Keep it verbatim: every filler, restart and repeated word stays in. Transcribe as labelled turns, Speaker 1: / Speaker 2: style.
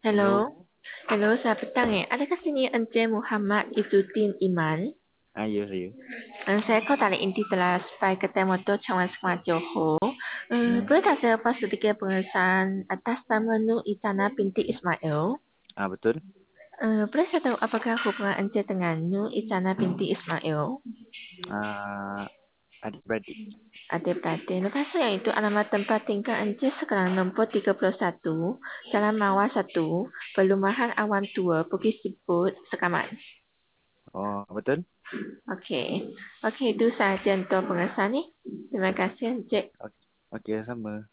Speaker 1: Hello.
Speaker 2: Hello. Hello, selamat petang eh. Adakah sini Encik Muhammad Izzuddin Iman?
Speaker 1: Ah, ya, saya.
Speaker 2: Uh, saya call dari inti telah supaya kedai motor Cawan Semak Johor. Uh,
Speaker 1: Hmm.
Speaker 2: boleh tak saya lepas sedikit pengesahan atas nama Nur Itana binti Ismail?
Speaker 1: Ah, betul.
Speaker 2: Uh, boleh saya tahu apakah hubungan Encik dengan Nur Itana binti Ismail?
Speaker 1: Ah, adik-beradik.
Speaker 2: Adik-beradik. Lepas tu yang itu alamat tempat tinggal Encik sekarang nombor tiga puluh satu, Jalan Mawar satu, Perumahan Awan Tua, Bukit Siput, Sekaman.
Speaker 1: Oh, betul.
Speaker 2: Okey. Okey, itu sahaja untuk pengesahan ni. Terima kasih Encik.
Speaker 1: Okey, okey, sama.